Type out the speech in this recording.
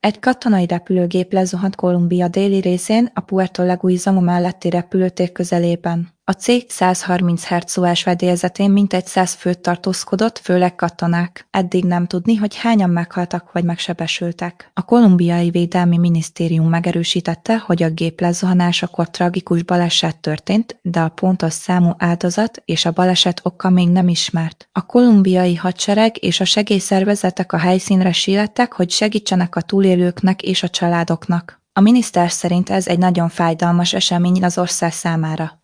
Egy katonai repülőgép lezuhant Kolumbia déli részén a Puerto Leguizamo melletti repülőtér közelében. A cég 130 Hz fedélzetén mintegy 100 főt tartózkodott, főleg katonák. Eddig nem tudni, hogy hányan meghaltak vagy megsebesültek. A kolumbiai védelmi minisztérium megerősítette, hogy a gép lezuhanásakor tragikus baleset történt, de a pontos számú áldozat és a baleset oka még nem ismert. A kolumbiai hadsereg és a segélyszervezetek a helyszínre siettek, hogy segítsenek a túlélőknek és a családoknak. A miniszter szerint ez egy nagyon fájdalmas esemény az ország számára.